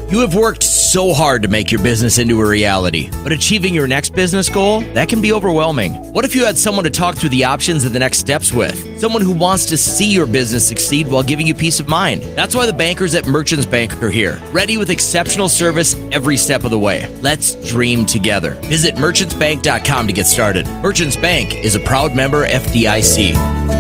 You have worked so hard to make your business into a reality, but achieving your next business goal, that can be overwhelming. What if you had someone to talk through the options and the next steps with? Someone who wants to see your business succeed while giving you peace of mind. That's why the bankers at Merchants Bank are here, ready with exceptional service every step of the way. Let's dream together. Visit merchantsbank.com to get started. Merchants Bank is a proud member FDIC.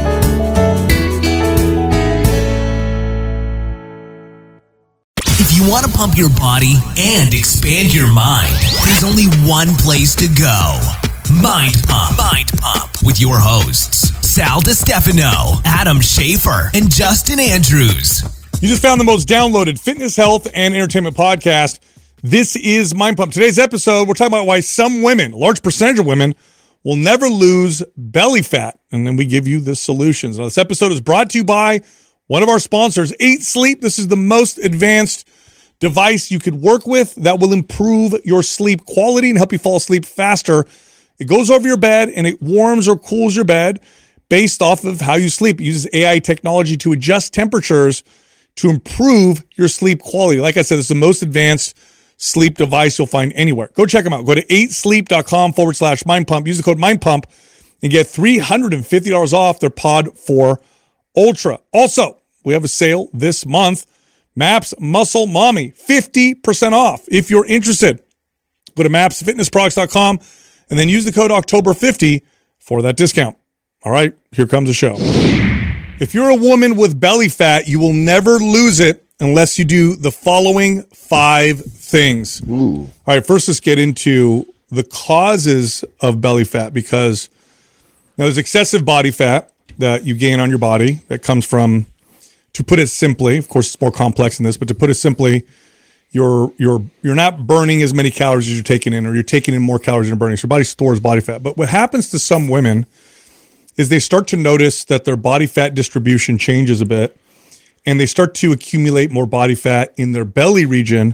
If you want to pump your body and expand your mind, there's only one place to go. Mind Pump. Mind Pump with your hosts, Sal DiStefano, Adam Schafer, and Justin Andrews. You just found the most downloaded fitness, health, and entertainment podcast. This is Mind Pump. Today's episode, we're talking about why some women, a large percentage of women, will never lose belly fat. And then we give you the solutions. Now, this episode is brought to you by one of our sponsors, 8 Sleep. This is the most advanced device you could work with that will improve your sleep quality and help you fall asleep faster. It goes over your bed and it warms or cools your bed based off of how you sleep. It uses AI technology to adjust temperatures to improve your sleep quality. Like I said, it's the most advanced sleep device you'll find anywhere. Go check them out. Go to 8sleep.com/Mind Pump. Use the code Mind Pump and get $350 off their Pod 4 Ultra. Also, we have a sale this month. MAPS Muscle Mommy, 50% off. If you're interested, go to mapsfitnessproducts.com and then use the code October50 for that discount. All right, here comes the show. If you're a woman with belly fat, you will never lose it unless you do the following 5 things. Ooh. All right, first let's get into the causes of belly fat, because now there's excessive body fat that you gain on your body that comes from, to put it simply, of course it's more complex than this, but to put it simply, you're not burning as many calories as you're taking in, or you're taking in more calories than you're burning. So your body stores body fat. But what happens to some women is they start to notice that their body fat distribution changes a bit, and they start to accumulate more body fat in their belly region,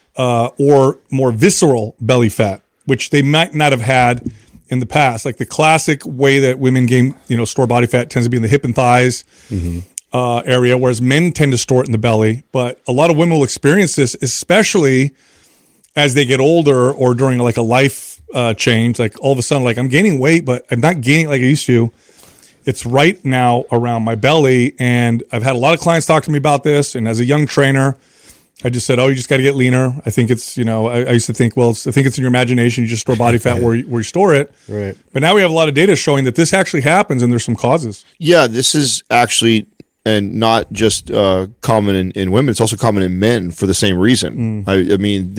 or more visceral belly fat, which they might not have had in the past. Like the classic way that women gain, store body fat tends to be in the hip and thighs area, whereas men tend to store it in the belly. But a lot of women will experience this, especially as they get older or during like a life change. Like all of a sudden, like I'm gaining weight, but I'm not gaining like I used to. It's right now around my belly. And I've had a lot of clients talk to me about this. And as a young trainer, I just said, you just got to get leaner. I think it's, I used to think, I think it's in your imagination. You just store body fat where you store it. Right. But now we have a lot of data showing that this actually happens, and there's some causes. Yeah, this is actually, and not just common in women, it's also common in men for the same reason. I mean,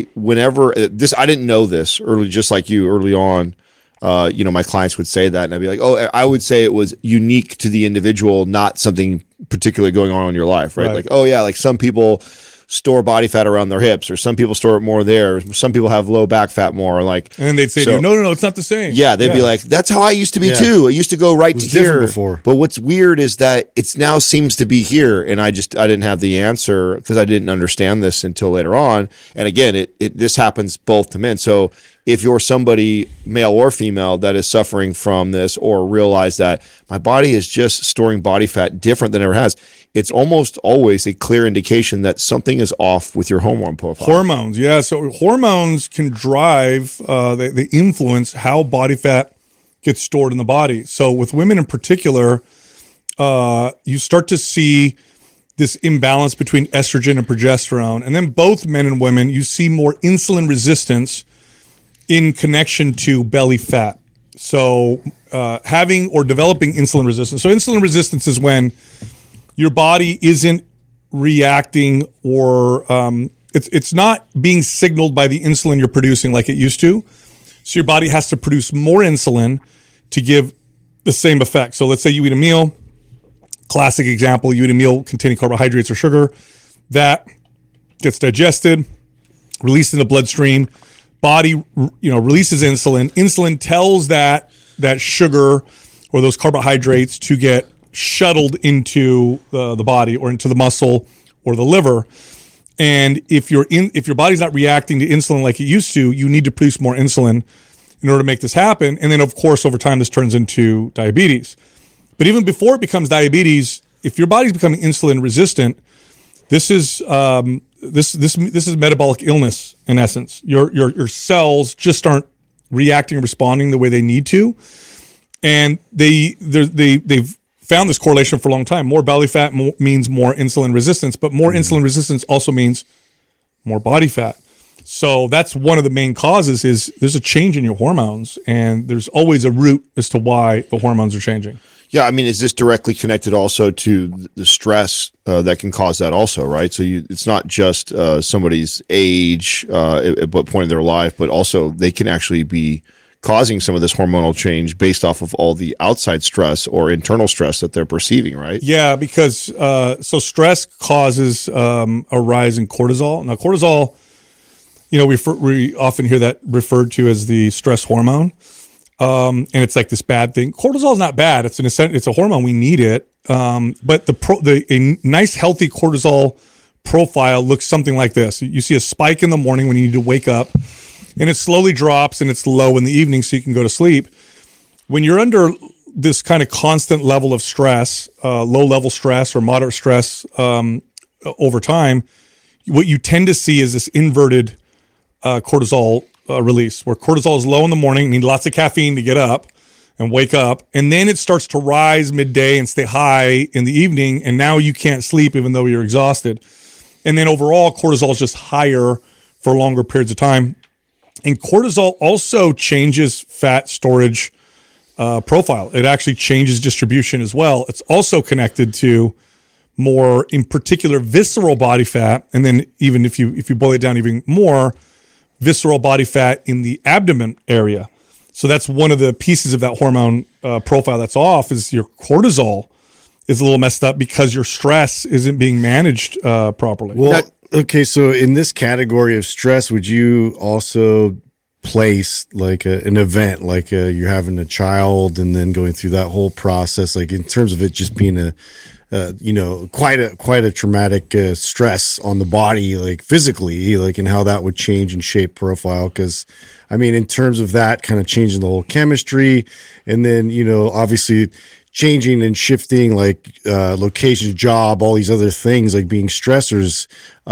I didn't know this early, just like you early on. My clients would say that, and I'd be like, I would say it was unique to the individual, not something particularly going on in your life, right? Like, like some people store body fat around their hips, or some people store it more there. Some people have low back fat more. And then they'd say, to you, no, it's not the same. Yeah, they'd be like, that's how I used to be too. I used to go right to here before. But what's weird is that it's now seems to be here, and I didn't have the answer because I didn't understand this until later on. And again, this happens both to men. So if you're somebody, male or female, that is suffering from this, or realize that my body is just storing body fat different than it ever has, it's almost always a clear indication that something is off with your hormone profile. Hormones, yeah. So hormones can drive, they influence how body fat gets stored in the body. So with women in particular, you start to see this imbalance between estrogen and progesterone. And then both men and women, you see more insulin resistance in connection to belly fat. So having or developing insulin resistance. So insulin resistance is when your body isn't reacting, or it's not being signaled by the insulin you're producing like it used to. So your body has to produce more insulin to give the same effect. So let's say you eat a meal, classic example, you eat a meal containing carbohydrates or sugar, that gets digested, released in the bloodstream, body releases insulin. Insulin tells that sugar or those carbohydrates to get shuttled into the body or into the muscle or the liver. And if your body's not reacting to insulin like it used to, you need to produce more insulin in order to make this happen. And then of course, over time, this turns into diabetes. But even before it becomes diabetes, if your body's becoming insulin resistant, this is this is metabolic illness in essence. Your cells just aren't reacting and responding the way they need to, and they've found this correlation for a long time. More belly fat means more insulin resistance, but more insulin resistance also means more body fat. So that's one of the main causes is there's a change in your hormones, and there's always a root as to why the hormones are changing. Yeah, I mean, is this directly connected also to the stress that can cause that also, right? So it's not just somebody's age at what point in their life, but also they can actually be causing some of this hormonal change based off of all the outside stress or internal stress that they're perceiving, right? Yeah, because so stress causes a rise in cortisol. Now, cortisol, we often hear that referred to as the stress hormone, and it's like this bad thing. Cortisol is not bad; it's a hormone. We need it, but a nice healthy cortisol profile looks something like this. You see a spike in the morning when you need to wake up, and it slowly drops, and it's low in the evening so you can go to sleep. When you're under this kind of constant level of stress, low-level stress or moderate stress over time, what you tend to see is this inverted cortisol release, where cortisol is low in the morning, you need lots of caffeine to get up and wake up, and then it starts to rise midday and stay high in the evening, and now you can't sleep even though you're exhausted. And then overall, cortisol is just higher for longer periods of time. And cortisol also changes fat storage profile. It actually changes distribution as well. It's also connected to more, in particular, visceral body fat. And then even if you boil it down even more, visceral body fat in the abdomen area. So that's one of the pieces of that hormone profile that's off, is your cortisol is a little messed up because your stress isn't being managed properly. Well, okay, so in this category of stress, would you also place like an event, like you're having a child and then going through that whole process, like in terms of it just being quite a traumatic stress on the body, like physically, like, and how that would change and shape profile? Because I mean, in terms of that kind of changing the whole chemistry, and then obviously changing and shifting like location, job, all these other things like being stressors,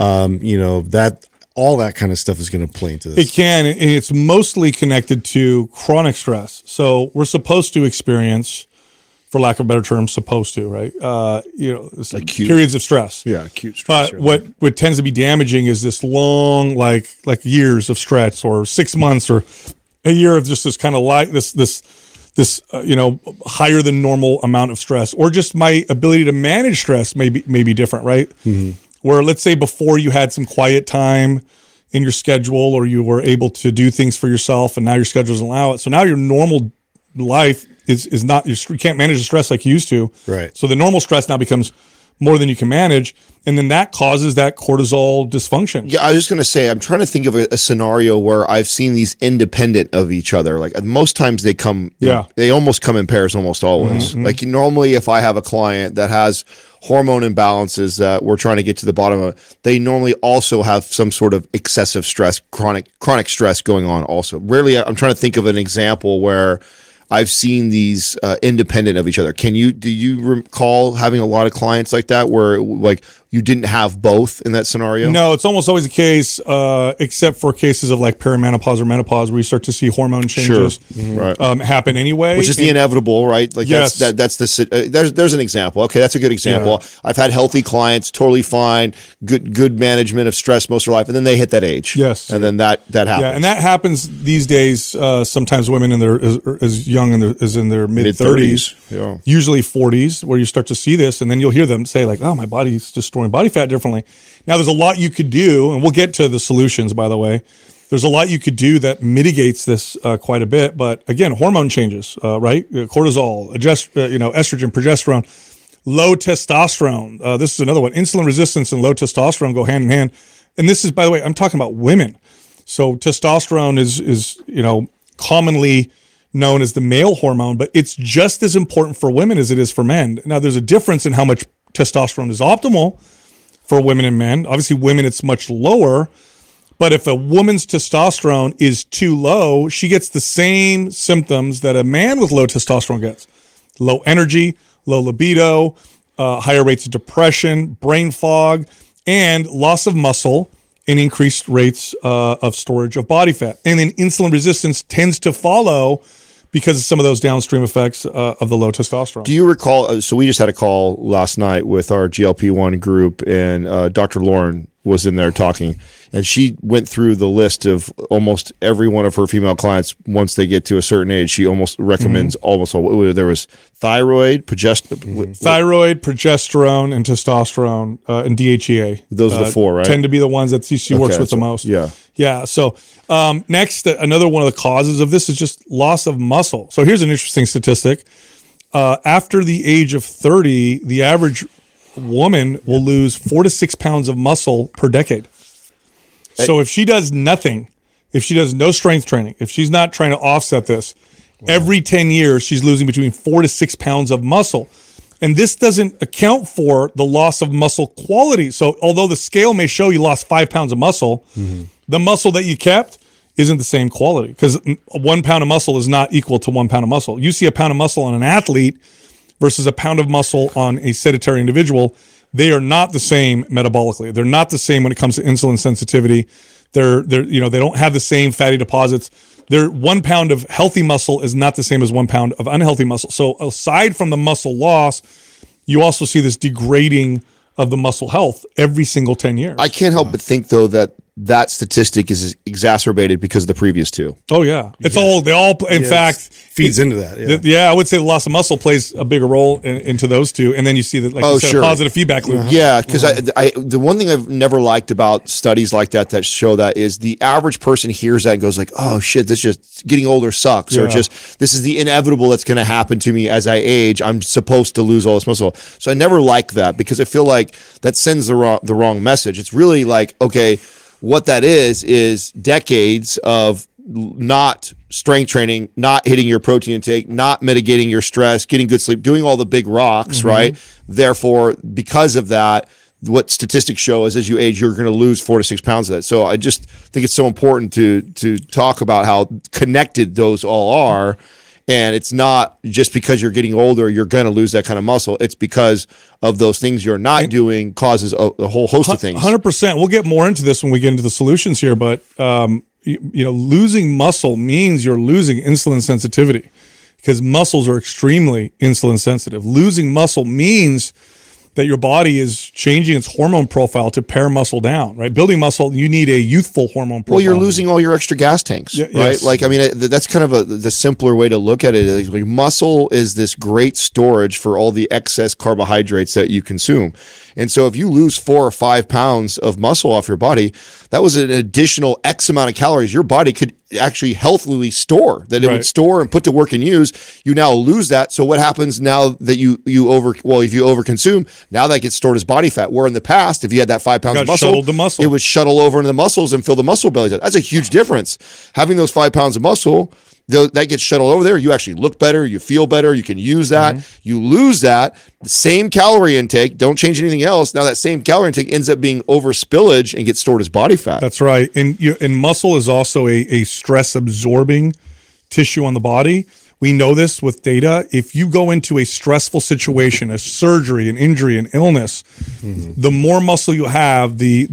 that all that kind of stuff is going to play into this. It can, and it's mostly connected to chronic stress. So we're supposed to experience, for lack of a better term, right? It's like periods of stress. Yeah, acute stress. But what tends to be damaging is this long, like years of stress, or 6 months, or a year of just this kind of this higher than normal amount of stress, or just my ability to manage stress may be different, right? Mm-hmm. Where let's say before you had some quiet time in your schedule, or you were able to do things for yourself, and now your schedule doesn't allow it. So now your normal life is not, you can't manage the stress like you used to. Right. So the normal stress now becomes more than you can manage. And then that causes that cortisol dysfunction. Yeah, I was just going to say, I'm trying to think of a scenario where I've seen these independent of each other. Like most times they come, they almost come in pairs, almost always. Mm-hmm. Like normally if I have a client that has hormone imbalances that we're trying to get to the bottom of, they normally also have some sort of excessive stress, chronic stress going on also. Rarely, I'm trying to think of an example where I've seen these independent of each other. Do you recall having a lot of clients like that where like you didn't have both in that scenario? No, it's almost always the case, except for cases of like perimenopause or menopause, where you start to see hormone changes happen anyway, which is the inevitable, right? Like yes. that's the there's an example. Okay, that's a good example. Yeah. I've had healthy clients, totally fine, good management of stress most of their life, and then they hit that age. Yes, and then that happens. Yeah, and that happens these days. Sometimes women in their as young as in their mid 30s, usually 40s, where you start to see this, and then you'll hear them say like, "Oh, my body's destroying body fat differently." Now, there's a lot you could do, and we'll get to the solutions, by the way. There's a lot you could do that mitigates this quite a bit. But again, hormone changes, right? Cortisol, estrogen, progesterone, low testosterone. This is another one. Insulin resistance and low testosterone go hand in hand. And this is, by the way, I'm talking about women. So testosterone is commonly known as the male hormone, but it's just as important for women as it is for men. Now, there's a difference in how much testosterone is optimal for women and men. Obviously, women, it's much lower. But if a woman's testosterone is too low, she gets the same symptoms that a man with low testosterone gets. Low energy, low libido, higher rates of depression, brain fog, and loss of muscle and increased rates of storage of body fat. And then insulin resistance tends to follow because of some of those downstream effects of the low testosterone. Do you recall? So we just had a call last night with our GLP-1 group, and Dr. Lauren was in there talking, and she went through the list of almost every one of her female clients. Once they get to a certain age, she almost recommends almost all. There was thyroid, progesterone, and testosterone, and DHEA. Those are the four, right? Tend to be the ones that she works with the most. Yeah. Yeah. So next, another one of the causes of this is just loss of muscle. So here's an interesting statistic. After the age of 30, the average woman will lose 4 to 6 pounds of muscle per decade. So if she does nothing, if she does no strength training, if she's not trying to offset this, every 10 years, she's losing between 4 to 6 pounds of muscle. And this doesn't account for the loss of muscle quality. So although the scale may show you lost 5 pounds of muscle, the muscle that you kept isn't the same quality, because 1 pound of muscle is not equal to 1 pound of muscle. You see a pound of muscle on an athlete versus a pound of muscle on a sedentary individual. They are not the same metabolically. They're not the same when it comes to insulin sensitivity. They don't have the same fatty deposits. 1 pound of healthy muscle is not the same as 1 pound of unhealthy muscle. So aside from the muscle loss, you also see this degrading of the muscle health every single 10 years. I can't help but think, though, that statistic is exacerbated because of the previous two. Oh yeah, in fact, feeds into that. I would say the loss of muscle plays a bigger role into those two, and then you see that, like you said, a positive feedback loop. Yeah, because the one thing I've never liked about studies like that show that is the average person hears that and goes like, oh shit, this just getting older sucks, or just this is the inevitable that's going to happen to me as I age. I'm supposed to lose all this muscle. So I never like that, because I feel like that sends the wrong message. It's really like, okay, what that is decades of not strength training, not hitting your protein intake, not mitigating your stress, getting good sleep, doing all the big rocks, right? Therefore, because of that, what statistics show is as you age, you're going to lose 4 to 6 pounds of that. So I just think it's so important to talk about how connected those all are. And it's not just because you're getting older, you're going to lose that kind of muscle. It's because of those things you're not doing causes a whole host of things. 100%. We'll get more into this when we get into the solutions here, but losing muscle means you're losing insulin sensitivity, because muscles are extremely insulin sensitive. Losing muscle means that your body is changing its hormone profile to pare muscle down, right? Building muscle, you need a youthful hormone profile. Well, you're losing all your extra gas tanks, right? Yes. Like, I mean, that's kind of the simpler way to look at it. Like, muscle is this great storage for all the excess carbohydrates that you consume. And so if you lose 4 or 5 pounds of muscle off your body, that was an additional X amount of calories your body could actually healthily store, that it would store and put to work and use. You now lose that. So what happens now that if you overconsume, now that gets stored as body fat, where in the past, if you had that 5 pounds of muscle, it would shuttle over into the muscles and fill the muscle bellies up. That's a huge difference. Having those 5 pounds of muscle, that gets shuttled over there. You actually look better. You feel better. You can use that. You lose that. The same calorie intake. Don't change anything else. Now that same calorie intake ends up being over spillage and gets stored as body fat. That's right. And muscle is also a stress absorbing tissue on the body. We know this with data. If you go into a stressful situation, a surgery, an injury, an illness, the more muscle you have, the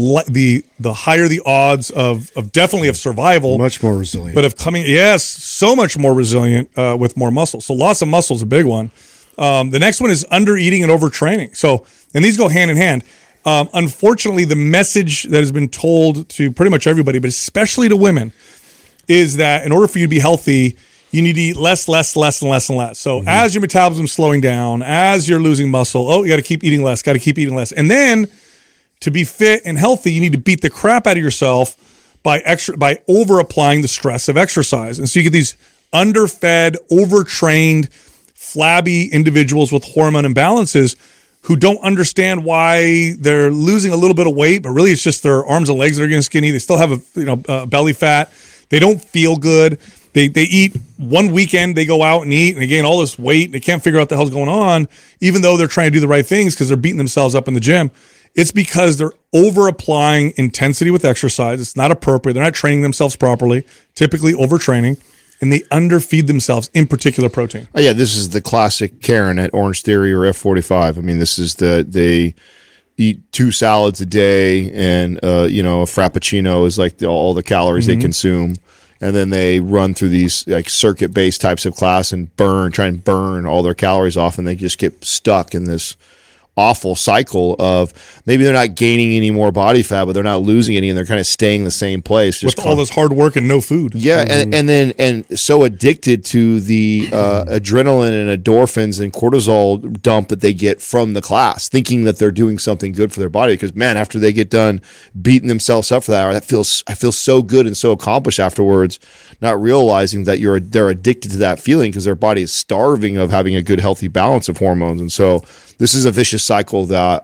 higher the odds of definitely of survival. Much more resilient. But of coming, so much more resilient with more muscle. So loss of muscle is a big one. The next one is under eating and overtraining. So, and these go hand in hand. Unfortunately, the message that has been told to pretty much everybody, but especially to women, is that in order for you to be healthy, you need to eat less. So as your metabolism's slowing down, as you're losing muscle, you got to keep eating less, And then to be fit and healthy, you need to beat the crap out of yourself by over applying the stress of exercise. And so you get these underfed, overtrained, flabby individuals with hormone imbalances who don't understand why they're losing a little bit of weight, but really it's just their arms and legs that are getting skinny. They still have a belly fat. They don't feel good. They eat one weekend, they go out and eat, and they gain all this weight. They can't figure out what the hell's going on, even though they're trying to do the right things because they're beating themselves up in the gym. It's because they're over applying intensity with exercise. It's not appropriate. They're not training themselves properly, typically overtraining, and they underfeed themselves, in particular protein. Oh, yeah, this is the classic Karen at Orange Theory or F45. I mean, this is eat 2 salads a day, and a frappuccino is like all the calories they consume, and then they run through these like circuit-based types of class and try and burn all their calories off, and they just get stuck in this awful cycle of maybe they're not gaining any more body fat, but they're not losing any, and they're kind of staying the same place with all this hard work and no food. Yeah, and so addicted to the adrenaline and endorphins and cortisol dump that they get from the class, thinking that they're doing something good for their body. Because man, after they get done beating themselves up for that hour, I feel so good and so accomplished afterwards, not realizing that they're addicted to that feeling because their body is starving of having a good, healthy balance of hormones. And so this is a vicious cycle that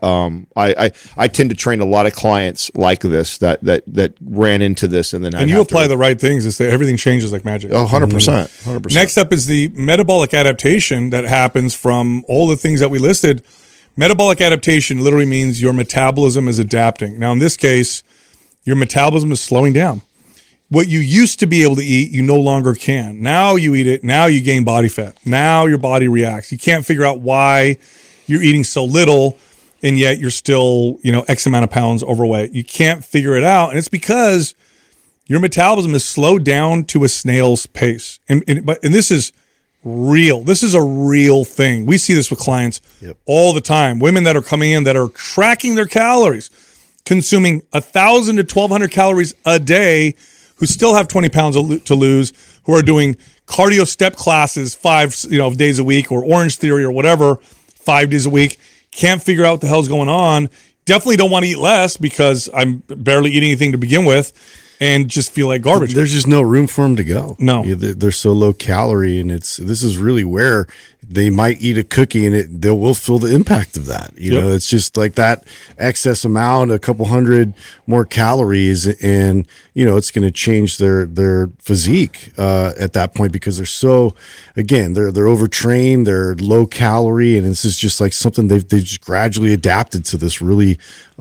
I tend to train a lot of clients like this that ran into this, and then you apply the right things, and say everything changes like magic. 100%. Next up is the metabolic adaptation that happens from all the things that we listed. Metabolic adaptation literally means your metabolism is adapting. Now, in this case, your metabolism is slowing down. What you used to be able to eat, you no longer can. Now you eat it. Now you gain body fat. Now your body reacts. You can't figure out why you're eating so little, and yet you're still, X amount of pounds overweight. You can't figure it out. And it's because your metabolism is slowed down to a snail's pace. And this is real. This is a real thing. We see this with clients all the time. Women that are coming in that are tracking their calories, consuming 1,000 to 1,200 calories a day, who still have 20 pounds to lose, who are doing cardio step classes 5 days a week, or Orange Theory or whatever, 5 days a week, can't figure out what the hell's going on. Definitely don't want to eat less because I'm barely eating anything to begin with, and just feel like garbage. There's just no room for them to go. No, they're so low calorie, and this is really where they might eat a cookie and they will feel the impact of that. It's just like that excess amount, a couple hundred more calories, and it's going to change their physique at that point, because they're so, again, they're overtrained, they're low calorie, and this is just like something they've just gradually adapted to this really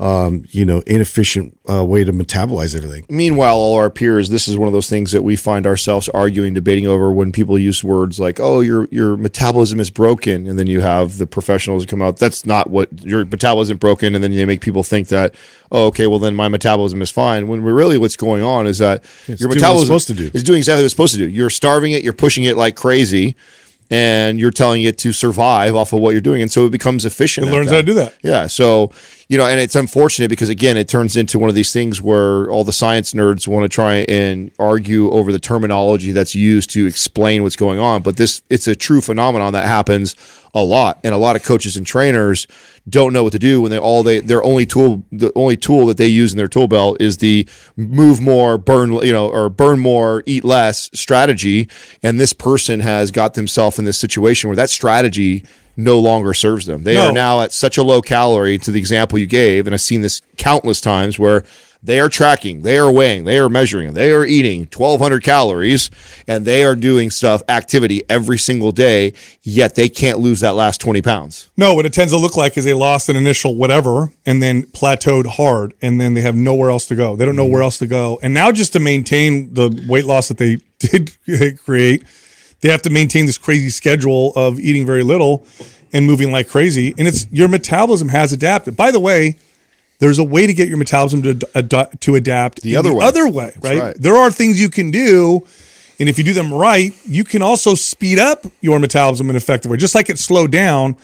inefficient way to metabolize everything. Meanwhile, all our peers, this is one of those things that we find ourselves arguing, debating over, when people use words like, "Oh, your metabolism is broken," and then you have the professionals come out, "That's not what your metabolism broken," and then they make people think that, "Oh, okay, well then my metabolism is fine." When really what's going on is that your metabolism is doing exactly what it's supposed to do. You're starving it, you're pushing it like crazy, and you're telling it to survive off of what you're doing, and so it becomes efficient. It learns how to do that. Yeah, so and it's unfortunate because, again, it turns into one of these things where all the science nerds want to try and argue over the terminology that's used to explain what's going on. But it's a true phenomenon that happens a lot, and a lot of coaches and trainers don't know what to do when the only tool that they use in their tool belt is the move more, burn more, eat less strategy. And this person has got themselves in this situation where that strategy no longer serves them. They are now at such a low calorie, to the example you gave, and I've seen this countless times, where they are tracking, they are weighing, they are measuring, they are eating 1,200 calories, and they are doing activity every single day, yet they can't lose that last 20 pounds. No, what it tends to look like is they lost an initial whatever and then plateaued hard, and then they have nowhere else to go. They don't know where else to go. And now, just to maintain the weight loss that they did create, they have to maintain this crazy schedule of eating very little and moving like crazy. And your metabolism has adapted. By the way, there's a way to get your metabolism to adapt the other way, right? There are things you can do, and if you do them right, you can also speed up your metabolism in an effective way. Just like it slowed down,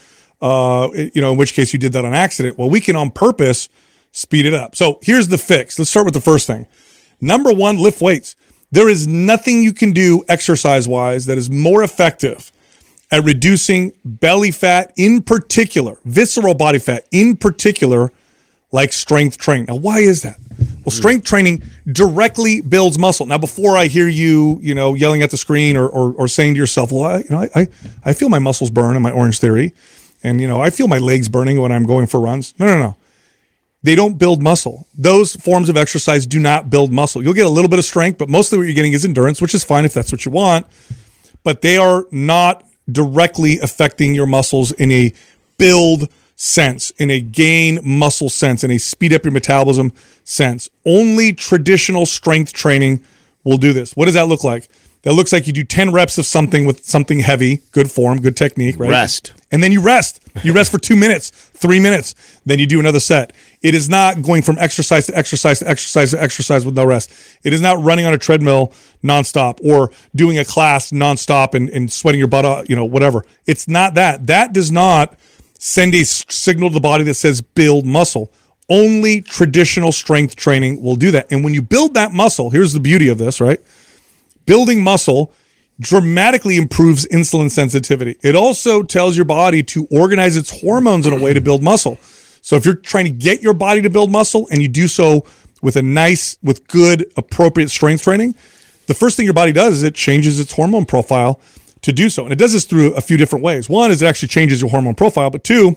in which case you did that on accident. Well, we can on purpose speed it up. So here's the fix. Let's start with the first thing. Number one, lift weights. There is nothing you can do exercise-wise that is more effective at reducing belly fat in particular, visceral body fat in particular, like strength training. Now, why is that? Well, strength training directly builds muscle. Now, before I hear you, yelling at the screen or saying to yourself, well, I feel my muscles burn in my Orange Theory, and, I feel my legs burning when I'm going for runs. No. They don't build muscle. Those forms of exercise do not build muscle. You'll get a little bit of strength, but mostly what you're getting is endurance, which is fine if that's what you want, but they are not directly affecting your muscles in a build sense, in a gain muscle sense, in a speed up your metabolism sense. Only traditional strength training will do this. What does that look like? that looks like you do 10 reps of something with something heavy, good form, good technique, right? Rest. And then you rest. You rest for 2 minutes, 3 minutes. Then you do another set. It is not going from exercise to exercise to exercise to exercise with no rest. It is not running on a treadmill nonstop or doing a class nonstop and sweating your butt out, whatever. It's not that. That does not send a signal to the body that says build muscle. Only traditional strength training will do that. And when you build that muscle, here's the beauty of this, right? Building muscle dramatically improves insulin sensitivity. It also tells your body to organize its hormones in a way to build muscle. So if you're trying to get your body to build muscle and you do so with good, appropriate strength training, the first thing your body does is it changes its hormone profile to do so. And it does this through a few different ways. One is it actually changes your hormone profile, but two,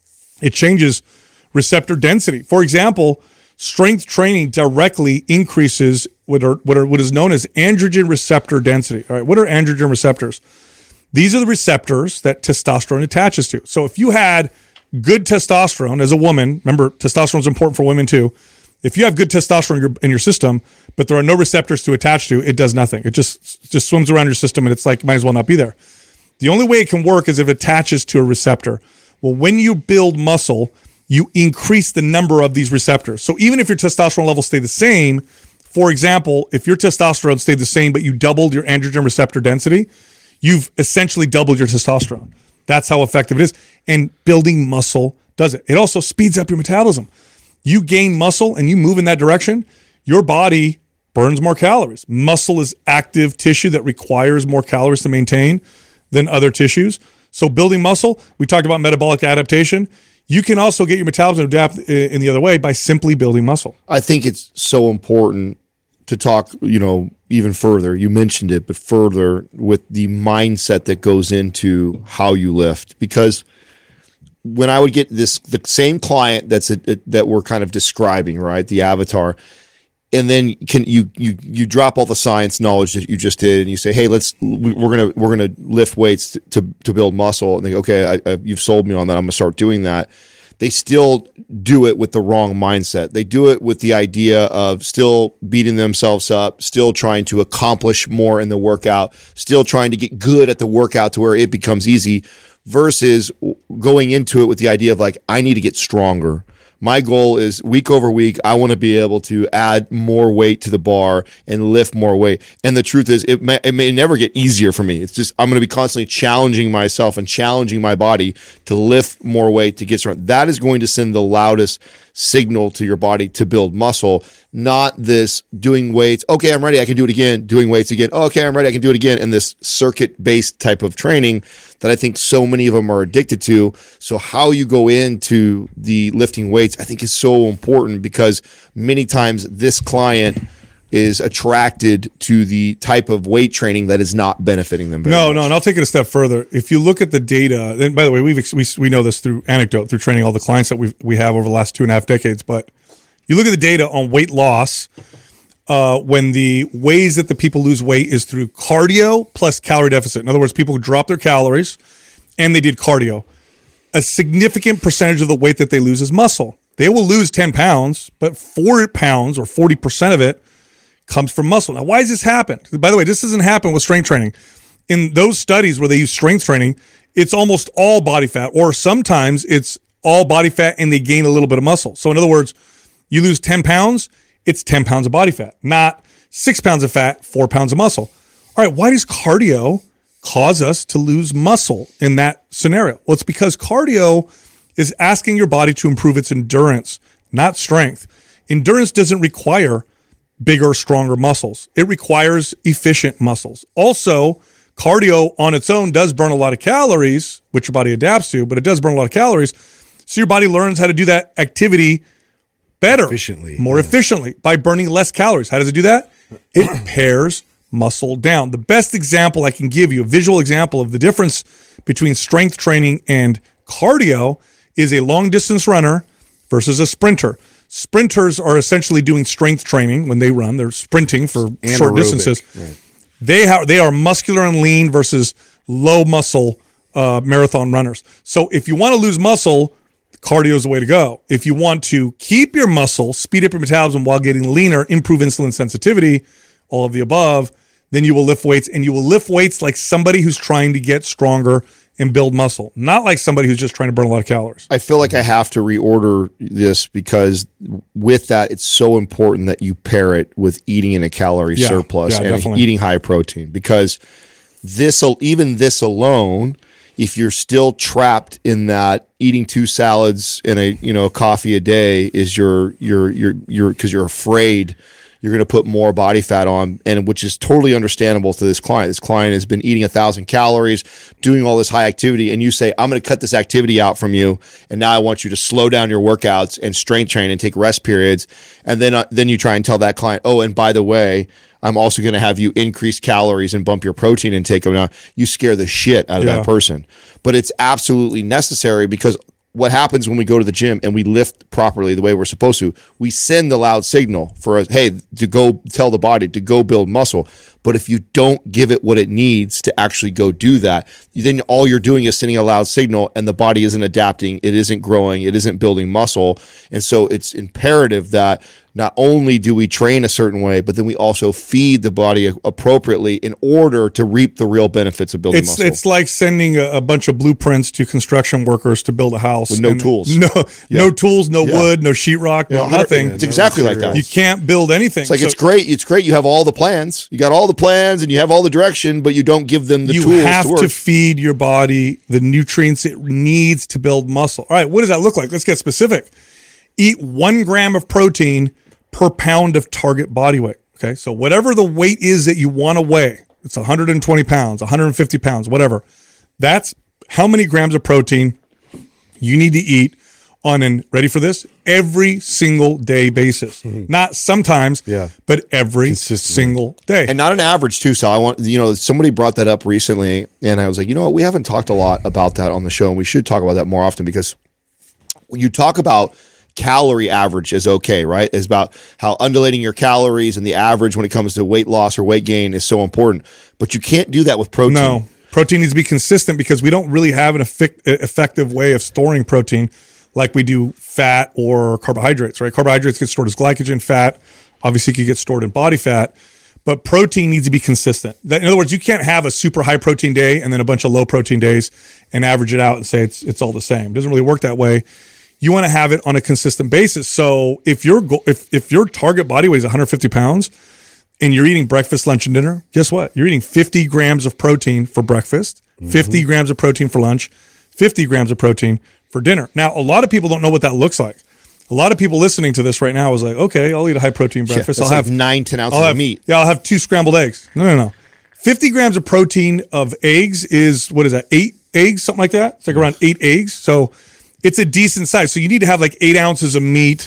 it changes receptor density. For example, strength training directly increases what is known as androgen receptor density. All right, what are androgen receptors? These are the receptors that testosterone attaches to. So if you had good testosterone as a woman, remember testosterone is important for women too. If you have good testosterone in your system, but there are no receptors to attach to, it does nothing. It just swims around your system, and it's like might as well not be there. The only way it can work is if it attaches to a receptor. Well, when you build muscle, you increase the number of these receptors. So even if your testosterone levels stay the same, for example, if your testosterone stayed the same, but you doubled your androgen receptor density, you've essentially doubled your testosterone. That's how effective it is. And building muscle does it. It also speeds up your metabolism. You gain muscle and you move in that direction, your body burns more calories. Muscle is active tissue that requires more calories to maintain than other tissues. So building muscle, we talked about metabolic adaptation. You can also get your metabolism to adapt in the other way by simply building muscle. I think it's so important to talk, even further. You mentioned it, but further with the mindset that goes into how you lift. Because when I would get the same client that we're kind of describing, right, the avatar, and then you drop all the science knowledge that you just did, and you say, hey, we're gonna lift weights to build muscle, and they go, okay, you've sold me on that. I'm gonna start doing that. They still do it with the wrong mindset. They do it with the idea of still beating themselves up, still trying to accomplish more in the workout, still trying to get good at the workout to where it becomes easy, versus going into it with the idea of like, I need to get stronger. My goal is week over week, I want to be able to add more weight to the bar and lift more weight. And the truth is, it may never get easier for me. It's just, I'm going to be constantly challenging myself and challenging my body to lift more weight to get strong. That is going to send the loudest signal to your body to build muscle, not this doing weights. Okay, I'm ready. I can do it again. Doing weights again. Oh, okay, I'm ready. I can do it again. And this circuit-based type of training that I think so many of them are addicted to. So how you go into the lifting weights, I think is so important, because many times this client is attracted to the type of weight training that is not benefiting them. No, and I'll take it a step further. If you look at the data, and by the way, we know this through anecdote, through training all the clients that we have over the last 2.5 decades, but you look at the data on weight loss, when the ways that the people lose weight is through cardio plus calorie deficit. In other words, people drop their calories and they did cardio. A significant percentage of the weight that they lose is muscle. They will lose 10 pounds, but 4 pounds or 40% of it comes from muscle. Now, why does this happen? By the way, this doesn't happen with strength training. In those studies where they use strength training, it's almost all body fat, or sometimes it's all body fat and they gain a little bit of muscle. So in other words, you lose 10 pounds, it's 10 pounds of body fat, not 6 pounds of fat, 4 pounds of muscle. All right, why does cardio cause us to lose muscle in that scenario? Well, it's because cardio is asking your body to improve its endurance, not strength. Endurance doesn't require bigger, stronger muscles. It requires efficient muscles. Also, cardio on its own does burn a lot of calories, which your body adapts to, but it does burn a lot of calories. So your body learns how to do that activity better, more efficiently by burning less calories. How does it do that? It pares muscle down. The best example I can give you, a visual example of the difference between strength training and cardio, is a long distance runner versus a sprinter. Sprinters are essentially doing strength training when they run. They're sprinting for short distances. Right. They are muscular and lean versus low muscle marathon runners. So if you want to lose muscle, cardio is the way to go. If you want to keep your muscle, speed up your metabolism while getting leaner, improve insulin sensitivity, all of the above, then you will lift weights, and you will lift weights like somebody who's trying to get stronger and build muscle, not like somebody who's just trying to burn a lot of calories. I feel like I have to reorder this because with that, it's so important that you pair it with eating in a calorie surplus and definitely. eating high protein, because even this alone, if you're still trapped in that eating 2 salads and a coffee a day is you're because you're afraid you're going to put more body fat on, and which is totally understandable to this client. This client has been eating 1,000 calories, doing all this high activity, and you say, I'm going to cut this activity out from you, and now I want you to slow down your workouts and strength train and take rest periods. And then you try and tell that client, oh, and by the way, I'm also going to have you increase calories and bump your protein intake down. You scare the shit out of that person. But it's absolutely necessary, because what happens when we go to the gym and we lift properly the way we're supposed to, we send the loud signal for us, hey, to go tell the body to go build muscle. But if you don't give it what it needs to actually go do that, then all you're doing is sending a loud signal, and the body isn't adapting, it isn't growing, it isn't building muscle. And so it's imperative that not only do we train a certain way, but then we also feed the body appropriately in order to reap the real benefits of building muscle. It's like sending a bunch of blueprints to construction workers to build a house with no tools. No tools, no wood, no sheetrock, no nothing. It's exactly like that. You can't build anything. It's like, it's great. It's great. You have all the plans. You got all the plans and you have all the direction, but you don't give them the tools to work. You have to feed your body the nutrients it needs to build muscle. All right, what does that look like? Let's get specific. Eat 1 gram of protein per pound of target body weight. Okay, so whatever the weight is that you want to weigh, it's 120 pounds, 150 pounds, whatever. That's how many grams of protein you need to eat on an, ready for this, every single day basis. Not sometimes, but every single day. And not an average too. So somebody brought that up recently, and I was like, you know what, we haven't talked a lot about that on the show, and we should talk about that more often, because when you talk about calorie average is okay, right? It's about how undulating your calories and the average when it comes to weight loss or weight gain is so important. But you can't do that with protein. No, protein needs to be consistent, because we don't really have an effective way of storing protein like we do fat or carbohydrates, right? Carbohydrates get stored as glycogen. Fat obviously can get stored in body fat, but protein needs to be consistent. In other words, you can't have a super high protein day and then a bunch of low protein days and average it out and say it's all the same. It doesn't really work that way. You want to have it on a consistent basis. So if your target body weight is 150 pounds and you're eating breakfast, lunch, and dinner, guess what? You're eating 50 grams of protein for breakfast, 50 grams of protein for lunch, 50 grams of protein for dinner. Now, a lot of people don't know what that looks like. A lot of people listening to this right now is like, okay, I'll eat a high protein breakfast. I'll have 9-10 ounces of meat. Yeah, I'll have 2 scrambled eggs. No. 50 grams of protein of eggs is, what is that, 8 eggs, something like that? It's like around 8 eggs. So it's a decent size. So you need to have like 8 ounces of meat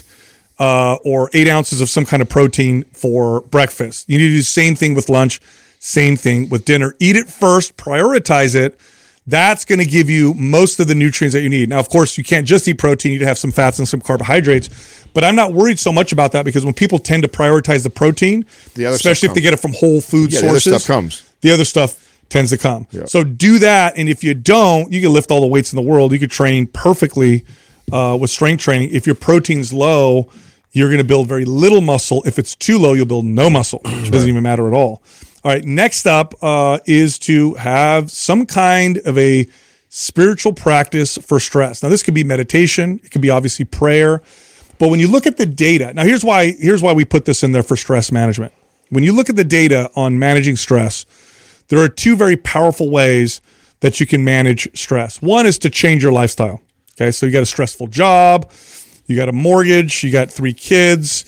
or 8 ounces of some kind of protein for breakfast. You need to do the same thing with lunch, same thing with dinner. Eat it first, prioritize it. That's going to give you most of the nutrients that you need. Now, of course, you can't just eat protein. You need to have some fats and some carbohydrates. But I'm not worried so much about that, because when people tend to prioritize the protein, especially if they get it from whole food sources, the other stuff tends to come. Yeah. So do that. And if you don't, you can lift all the weights in the world. You could train perfectly with strength training. If your protein's low, you're going to build very little muscle. If it's too low, you'll build no muscle. It doesn't even matter at all. All right. Next up is to have some kind of a spiritual practice for stress. Now, this could be meditation. It could be obviously prayer. But when you look at the data, now here's why we put this in there for stress management. When you look at the data on managing stress, there are 2 very powerful ways that you can manage stress. One is to change your lifestyle. Okay, so you got a stressful job, you got a mortgage, you got 3 kids,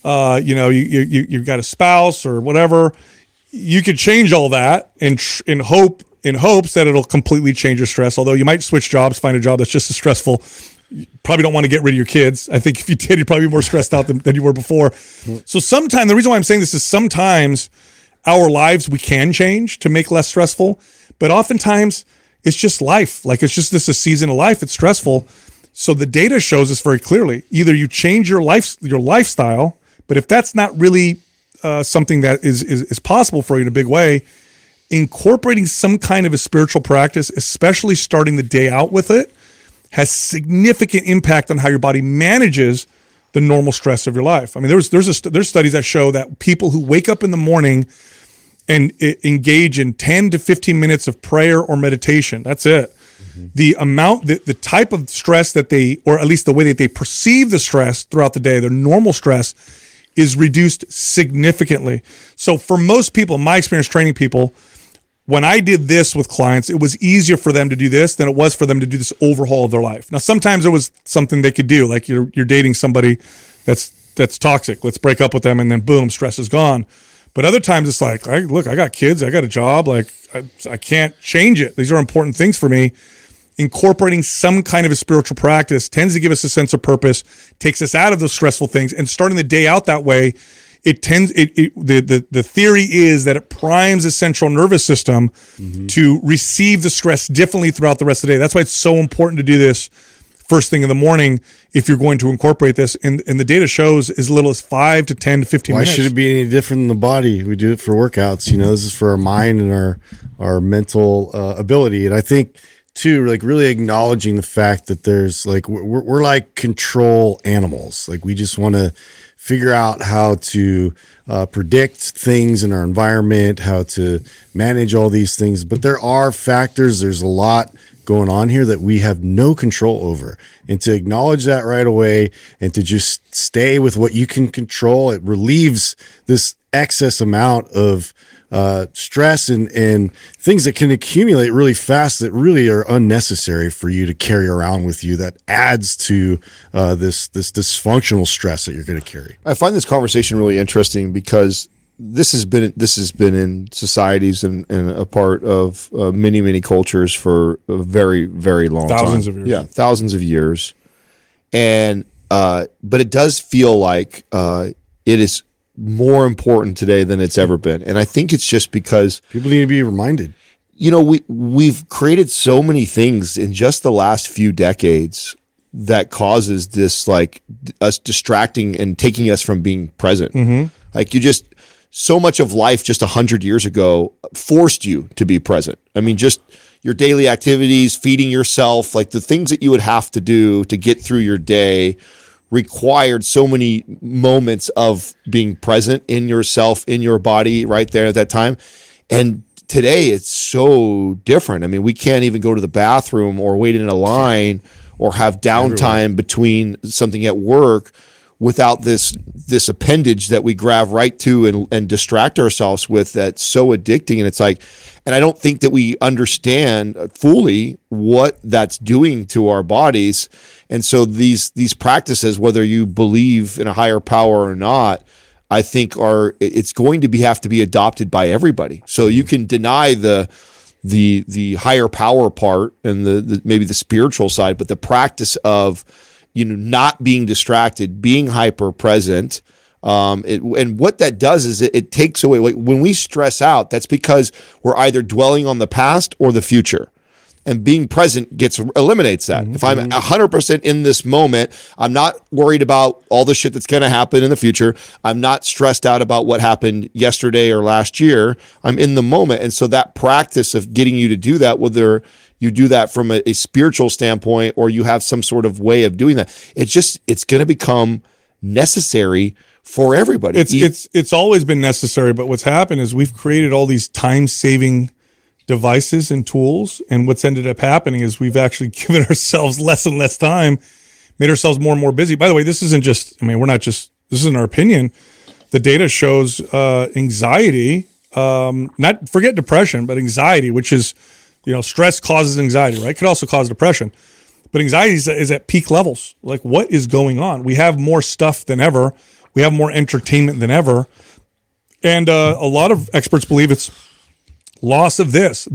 you've got a spouse or whatever. You could change all that in hopes that it'll completely change your stress. Although you might switch jobs, find a job that's just as stressful. You probably don't want to get rid of your kids. I think if you did, you'd probably be more stressed out than you were before. So sometimes, the reason why I'm saying this is sometimes our lives we can change to make less stressful, but oftentimes it's just life. Like it's just a season of life. It's stressful. So the data shows us very clearly, either you change your lifestyle, but if that's not really something that is possible for you in a big way, incorporating some kind of a spiritual practice, especially starting the day out with it, has significant impact on how your body manages the normal stress of your life. I mean, there's studies that show that people who wake up in the morning and engage in 10 to 15 minutes of prayer or meditation. That's it. The amount, the type of stress that they, or at least the way that they perceive the stress throughout the day, their normal stress, is reduced significantly. So for most people, in my experience training people, when I did this with clients, it was easier for them to do this than it was for them to do this overhaul of their life. Now, sometimes it was something they could do, like you're dating somebody that's toxic. Let's break up with them, and then boom, stress is gone. But other times it's like, look, I got kids, I got a job, like I can't change it. These are important things for me. Incorporating some kind of a spiritual practice tends to give us a sense of purpose, takes us out of those stressful things, and starting the day out that way, the theory is that it primes the central nervous system to receive the stress differently throughout the rest of the day. That's why it's so important to do this first thing in the morning if you're going to incorporate this. And the data shows as little as 5 to 10 to 15 minutes. Why should it be any different in the body? We do it for workouts. This is for our mind and our mental ability. And I think too, like really acknowledging the fact that there's like, we're like control animals. Like we just want to figure out how to predict things in our environment, how to manage all these things. But there are factors, there's a lot going on here that we have no control over. And to acknowledge that right away and to just stay with what you can control, it relieves this excess amount of stress and things that can accumulate really fast that really are unnecessary for you to carry around with you, that adds to this dysfunctional stress that you're going to carry. I find this conversation really interesting because this has been in societies and a part of many cultures for a very, very long thousands time. Of years. Yeah, thousands of years. And but it does feel like it is more important today than it's ever been. And I think it's just because people need to be reminded. We've created so many things in just the last few decades that causes this, like us distracting and taking us from being present. Like so much of life just 100 years ago forced you to be present. I mean, just your daily activities, feeding yourself, like the things that you would have to do to get through your day required so many moments of being present in yourself, in your body right there at that time. And today it's so different. I mean, we can't even go to the bathroom or wait in a line or have downtime between something at work without this appendage that we grab right to and distract ourselves with, that's so addicting. And it's like, and I don't think that we understand fully what that's doing to our bodies. And so these practices, whether you believe in a higher power or not, I think it's going to have to be adopted by everybody. So you can deny the higher power part and the maybe the spiritual side, but the practice of not being distracted, being hyper present. And what that does is it takes away, like when we stress out, that's because we're either dwelling on the past or the future. And being present eliminates that. If I'm 100% in this moment, I'm not worried about all the shit that's going to happen in the future. I'm not stressed out about what happened yesterday or last year. I'm in the moment. And so that practice of getting you to do that, whether you do that from a spiritual standpoint or you have some sort of way of doing that, it's going to become necessary for everybody. It's always been necessary, but what's happened is we've created all these time-saving devices and tools, and what's ended up happening is we've actually given ourselves less and less time, made ourselves more and more busy. By the way, this isn't our opinion. The data shows anxiety, not forget depression, but anxiety, which is, stress causes anxiety, right? Could also cause depression. But anxiety is at peak levels. Like, what is going on? We have more stuff than ever. We have more entertainment than ever. And a lot of experts believe it's loss of this.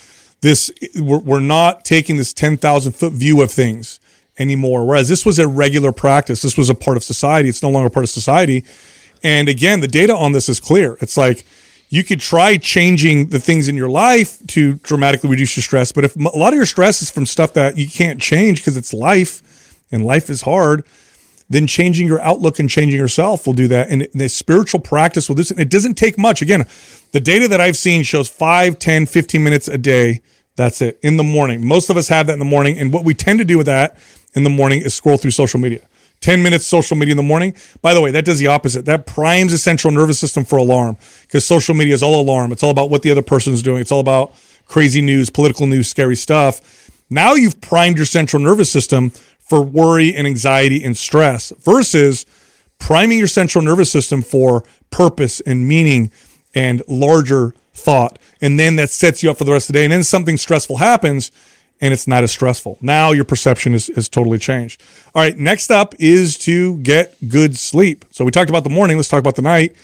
We're not taking this 10,000 foot view of things anymore. Whereas this was a regular practice. This was a part of society. It's no longer part of society. And again, the data on this is clear. It's like you could try changing the things in your life to dramatically reduce your stress. But if a lot of your stress is from stuff that you can't change because it's life and life is hard, then changing your outlook and changing yourself will do that. And the spiritual practice will do this. It doesn't take much. Again, the data that I've seen shows 5, 10, 15 minutes a day. That's it, in the morning. Most of us have that in the morning. And what we tend to do with that in the morning is scroll through social media. 10 minutes social media in the morning. By the way, that does the opposite. That primes the central nervous system for alarm, because social media is all alarm. It's all about what the other person is doing. It's all about crazy news, political news, scary stuff. Now you've primed your central nervous system for worry and anxiety and stress, versus priming your central nervous system for purpose and meaning and larger thought. And then that sets you up for the rest of the day. And then something stressful happens and it's not as stressful. Now your perception is totally changed. All right, next up is to get good sleep. So we talked about the morning. Let's talk about the night.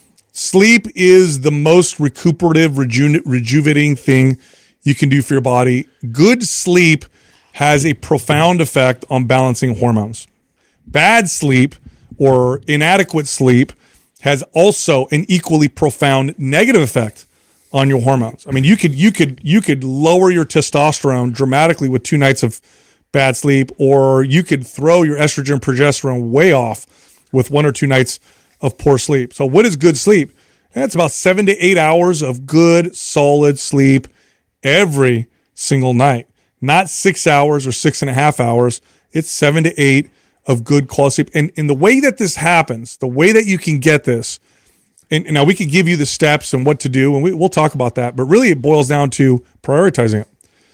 Sleep is the most recuperative, rejuvenating thing you can do for your body. Good sleep has a profound effect on balancing hormones. Bad sleep or inadequate sleep has also an equally profound negative effect on your hormones. I mean, you could lower your testosterone dramatically with 2 nights of bad sleep, or you could throw your estrogen, progesterone way off with 1 or 2 nights of poor sleep. So what is good sleep? That's about 7 to 8 hours of good, solid sleep every single night. Not 6 hours or 6.5 hours. It's 7 to 8 of good quality sleep. And the way that this happens, the way that you can get this, and now we could give you the steps and what to do, and we'll talk about that, but really it boils down to prioritizing it.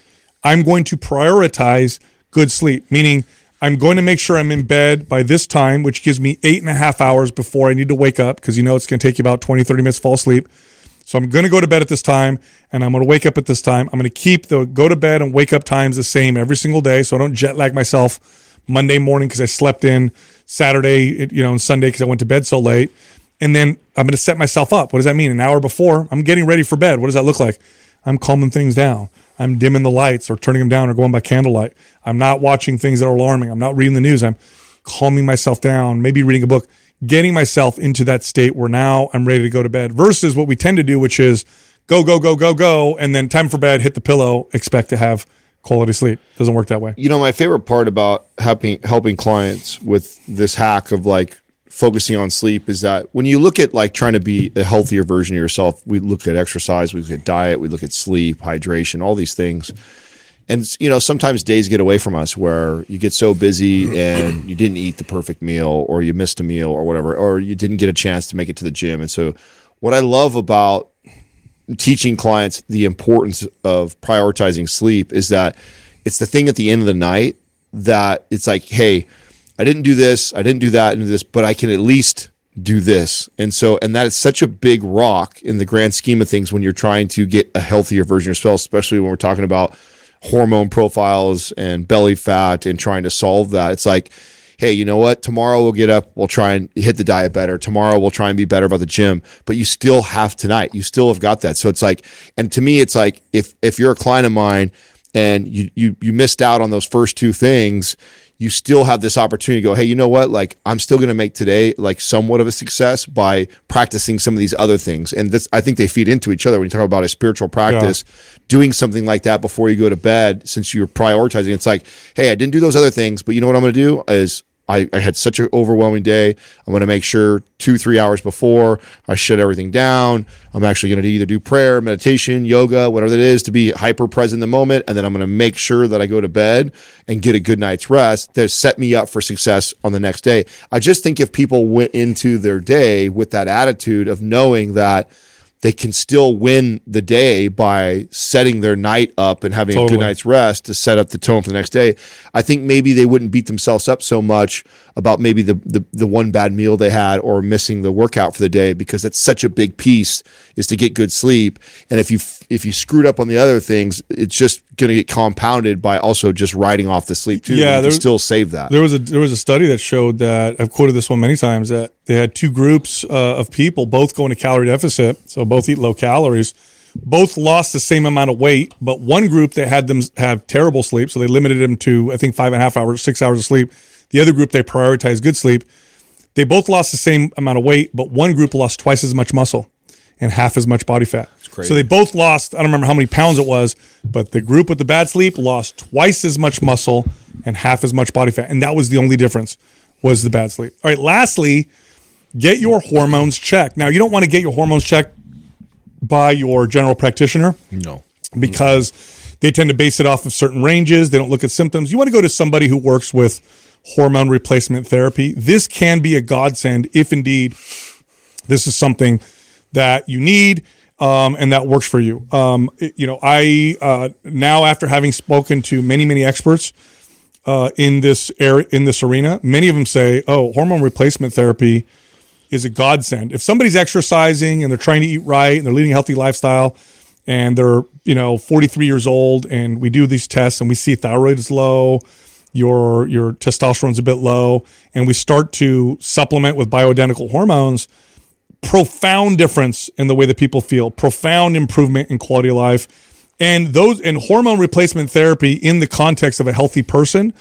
I'm going to prioritize good sleep, meaning I'm going to make sure I'm in bed by this time, which gives me 8.5 hours before I need to wake up, because you know it's going to take you about 20, 30 minutes to fall asleep. So I'm going to go to bed at this time, and I'm going to wake up at this time. I'm going to keep the go to bed and wake up times the same every single day, so I don't jet lag myself Monday morning because I slept in Saturday, and Sunday because I went to bed so late. And then I'm going to set myself up. What does that mean? An hour before, I'm getting ready for bed. What does that look like? I'm calming things down. I'm dimming the lights or turning them down or going by candlelight. I'm not watching things that are alarming. I'm not reading the news. I'm calming myself down, maybe reading a book, getting myself into that state where now I'm ready to go to bed, versus what we tend to do, which is go, and then time for bed, hit the pillow, expect to have quality sleep. Doesn't work that way. My favorite part about helping clients with this hack of focusing on sleep is that when you look at trying to be a healthier version of yourself, we look at exercise, we look at diet, we look at sleep, hydration, all these things. And, sometimes days get away from us where you get so busy and you didn't eat the perfect meal, or you missed a meal or whatever, or you didn't get a chance to make it to the gym. And so what I love about teaching clients the importance of prioritizing sleep is that it's the thing at the end of the night that it's like, hey, I didn't do this, I didn't do that, and do this, but I can at least do this. And that is such a big rock in the grand scheme of things when you're trying to get a healthier version of yourself, especially when we're talking about hormone profiles and belly fat and trying to solve that. It's like, hey, you know what? Tomorrow we'll get up, we'll try and hit the diet better. Tomorrow we'll try and be better about the gym, but you still have tonight. You still have got that. So it's like, and to me, it's like, if you're a client of mine and you missed out on those first 2 things, you still have this opportunity to go, hey, you know what? I'm still going to make today somewhat of a success by practicing some of these other things. And this, I think they feed into each other. When you talk about a spiritual practice, doing something like that before you go to bed, since you're prioritizing, it's like, hey, I didn't do those other things, but you know what I'm going to do is I had such an overwhelming day. I'm going to make sure 2-3 hours before I shut everything down. I'm actually going to either do prayer, meditation, yoga, whatever it is, to be hyper present in the moment. And then I'm going to make sure that I go to bed and get a good night's rest to set me up for success on the next day. I just think if people went into their day with that attitude of knowing that they can still win the day by setting their night up and having a good night's rest to set up the tone for the next day, I think maybe they wouldn't beat themselves up so much about maybe the one bad meal they had or missing the workout for the day, because that's such a big piece, is to get good sleep. And if you screwed up on the other things, it's just going to get compounded by also just riding off the sleep too. Yeah, you can still save that. There was a study that showed that, I've quoted this one many times, that they had 2 groups of people, both going to calorie deficit, so both eat low calories, both lost the same amount of weight, but one group, they had them have terrible sleep, so they limited them to, I think, 5.5 hours, 6 hours of sleep. The other group, they prioritized good sleep. They both lost the same amount of weight, but one group lost twice as much muscle and half as much body fat. So they both lost, I don't remember how many pounds it was, but the group with the bad sleep lost twice as much muscle and half as much body fat. And that was the only difference, was the bad sleep. All right, lastly, get your hormones checked. Now, you don't want to get your hormones checked by your general practitioner. No. Because they tend to base it off of certain ranges. They don't look at symptoms. You want to go to somebody who works with hormone replacement therapy. This can be a godsend if indeed this is something that you need and that works for you. I now, after having spoken to many experts in this arena, many of them say, "Oh, hormone replacement therapy is a godsend." If somebody's exercising and they're trying to eat right and they're leading a healthy lifestyle, and they're 43 years old, and we do these tests and we see thyroid is low, your testosterone's a bit low, and we start to supplement with bioidentical hormones, profound difference in the way that people feel, profound improvement in quality of life. And hormone replacement therapy in the context of a healthy person,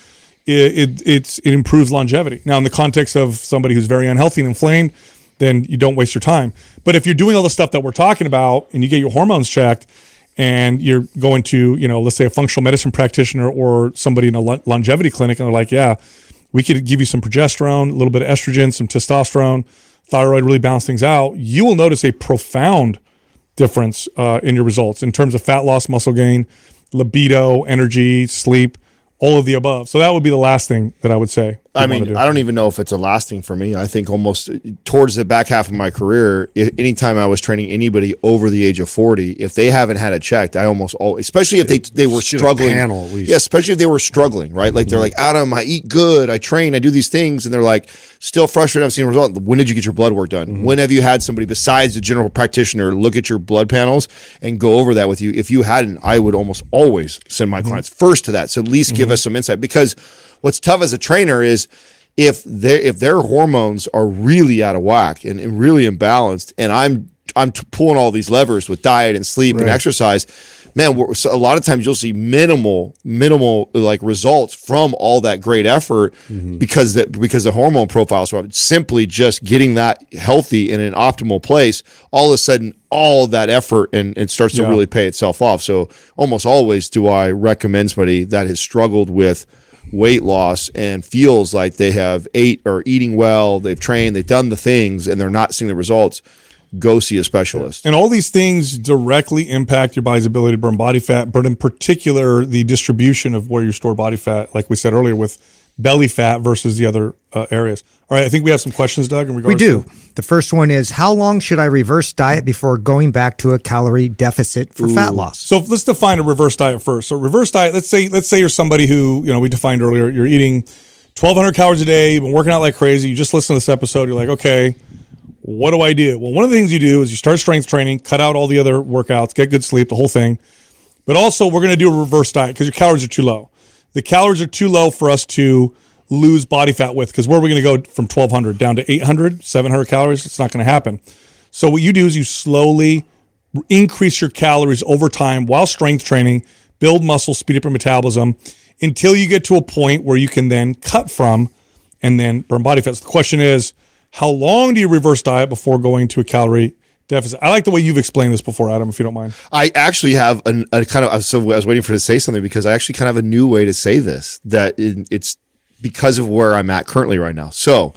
it improves longevity. Now, in the context of somebody who's very unhealthy and inflamed, then you don't waste your time. But if you're doing all the stuff that we're talking about and you get your hormones checked and you're going to, let's say a functional medicine practitioner or somebody in a longevity clinic, and they're like, yeah, we could give you some progesterone, a little bit of estrogen, some testosterone, thyroid, really balance things out, you will notice a profound difference in your results in terms of fat loss, muscle gain, libido, energy, sleep, all of the above. So that would be the last thing that I would say. I mean, I don't even know if it's a lasting for me. I think almost towards the back half of my career, anytime I was training anybody over the age of 40, if they haven't had it checked, I almost always, especially if they were struggling. Panel, at least. Yeah, especially if they were struggling, right? Like they're like, Adam, I eat good, I train, I do these things, and they're like, still frustrated, I'm seeing a result. When did you get your blood work done? When have you had somebody besides the general practitioner look at your blood panels and go over that with you? If you hadn't, I would almost always send my clients first to that. So at least give us some insight, because what's tough as a trainer is if their hormones are really out of whack and really imbalanced, and I'm pulling all these levers with diet and sleep and exercise, man, a lot of times you'll see minimal like results from all that great effort because the hormone profiles are simply just getting that healthy in an optimal place. All of a sudden, all of that effort and it starts to really pay itself off. So almost always do I recommend somebody that has struggled with weight loss and feels like they have ate or eating well, they've trained, they've done the things, and they're not seeing the results, go see a specialist. And all these things directly impact your body's ability to burn body fat, but in particular, the distribution of where you store body fat, like we said earlier, with belly fat versus the other areas. All right, I think we have some questions, Doug, in regards to... We do. The first one is, how long should I reverse diet before going back to a calorie deficit for fat loss? So let's define a reverse diet first. So reverse diet, let's say you're somebody who, we defined earlier, you're eating 1,200 calories a day, you've been working out like crazy, you just listen to this episode, you're like, okay, what do I do? Well, one of the things you do is you start strength training, cut out all the other workouts, get good sleep, the whole thing. But also, we're going to do a reverse diet because your calories are too low. The calories are too low for us to lose body fat with, because where are we going to go from 1,200 down to 800, 700 calories? It's not going to happen. So what you do is you slowly increase your calories over time while strength training, build muscle, speed up your metabolism until you get to a point where you can then cut from and then burn body fat. So the question is, how long do you reverse diet before going to a calorie deficit? I like the way you've explained this before, Adam, if you don't mind. I actually have a kind of, so I was waiting for you to say something because I actually kind of have a new way to say this, that it's because of where I'm at currently right now. So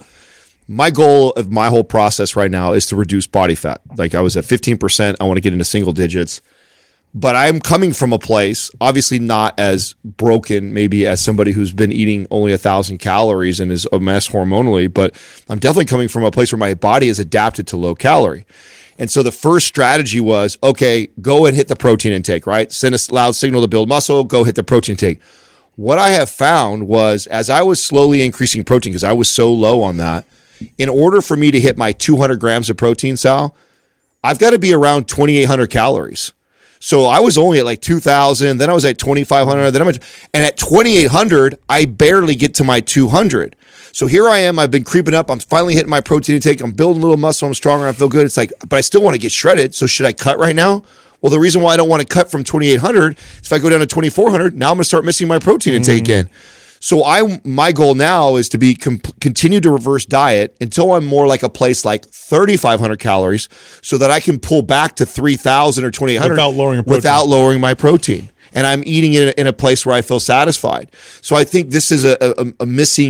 my goal of my whole process right now is to reduce body fat. Like I was at 15%. I want to get into single digits, but I'm coming from a place, obviously not as broken maybe as somebody who's been eating only 1,000 calories and is a mess hormonally, but I'm definitely coming from a place where my body is adapted to low calorie. And so the first strategy was, okay, go and hit the protein intake, right? Send a loud signal to build muscle, go hit the protein intake. What I have found was, as I was slowly increasing protein, because I was so low on that, in order for me to hit my 200 grams of protein, Sal, I've got to be around 2,800 calories. So I was only at like 2,000, then I was at 2,500, and at 2,800, I barely get to my 200. So here I am, I've been creeping up, I'm finally hitting my protein intake, I'm building a little muscle, I'm stronger, I feel good. It's like, but I still want to get shredded, so should I cut right now? Well, the reason why I don't want to cut from 2,800 is if I go down to 2,400, now I'm going to start missing my protein intake in. So my goal now is to be continue to reverse diet until I'm more like a place like 3,500 calories, so that I can pull back to 3,000 or 2,800 without lowering my protein. And I'm eating it in a place where I feel satisfied. So I think this is a missing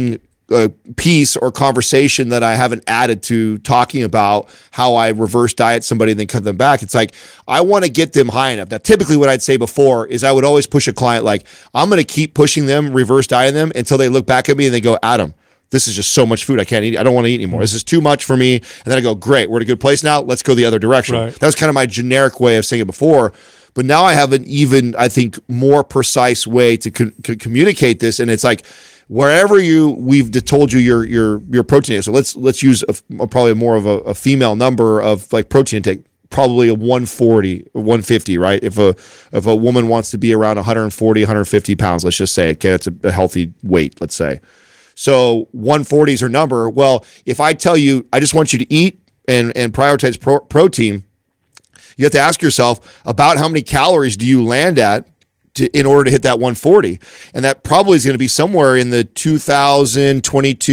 piece or conversation that I haven't added to talking about how I reverse diet somebody and then cut them back. It's like, I want to get them high enough. Now, typically what I'd say before is I would always push a client, like, I'm going to keep pushing them, reverse dieting them until they look back at me and they go, Adam, this is just so much food. I can't eat. I don't want to eat anymore. This is too much for me. And then I go, great, we're in a good place now. Let's go the other direction. Right. That was kind of my generic way of saying it before. But now I have an even, I think, more precise way to communicate this. And it's like, wherever we've told you your protein is. So let's use probably more of a female number of like protein intake, probably a 140 or 150, right? If a woman wants to be around 140, 150 pounds, let's just say, okay, it's a healthy weight, let's say. So 140 is her number. Well, if I tell you, I just want you to eat and prioritize protein, you have to ask yourself about how many calories do you land at in order to hit that 140. And that probably is going to be somewhere in the 2,000,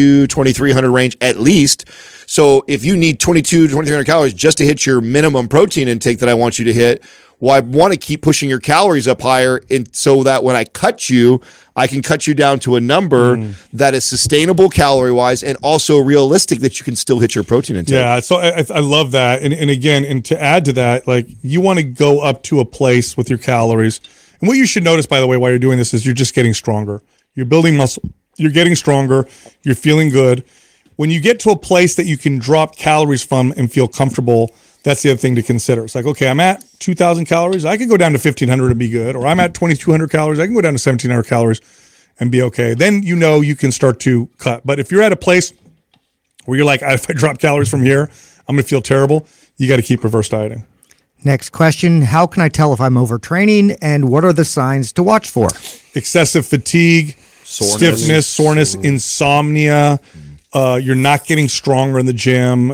2,300 range at least. So if you need 2,300 calories just to hit your minimum protein intake that I want you to hit, well, I want to keep pushing your calories up higher, and so that when I cut you, I can cut you down to a number that is sustainable calorie-wise and also realistic that you can still hit your protein intake. Yeah, so I love that. And again, and to add to that, like, you want to go up to a place with your calories. And what you should notice, by the way, while you're doing this is you're just getting stronger. You're building muscle. You're getting stronger. You're feeling good. When you get to a place that you can drop calories from and feel comfortable, that's the other thing to consider. It's like, okay, I'm at 2,000 calories. I can go down to 1,500 and be good. Or I'm at 2,200 calories. I can go down to 1,700 calories and be okay. Then you can start to cut. But if you're at a place where you're like, if I drop calories from here, I'm going to feel terrible, you got to keep reverse dieting. Next question. How can I tell if I'm overtraining, and what are the signs to watch for? Excessive fatigue, stiffness, soreness, insomnia. You're not getting stronger in the gym.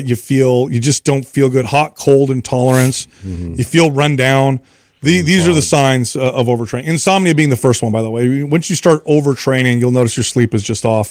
You just don't feel good. Hot, cold intolerance. You feel run down. These are the signs of overtraining. Insomnia being the first one, by the way. Once you start overtraining, you'll notice your sleep is just off.